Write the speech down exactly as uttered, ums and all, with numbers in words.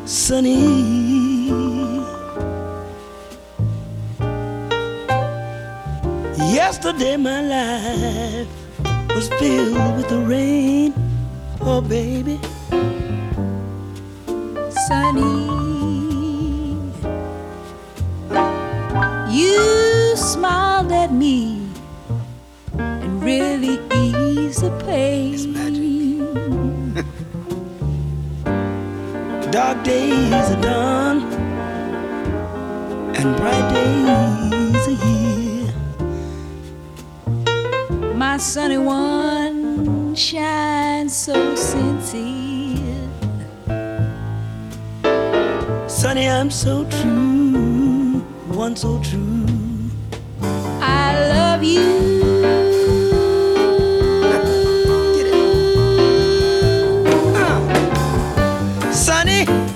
sunny. Yesterday my life was filled with the rain, oh baby. Sunny, you smiled at me and really eased the pain. It's magic. Dark days are done and bright days are here. My sunny one shines so sincere. Sunny, I'm so true, one so true. I love you. Get it. Uh. Sunny.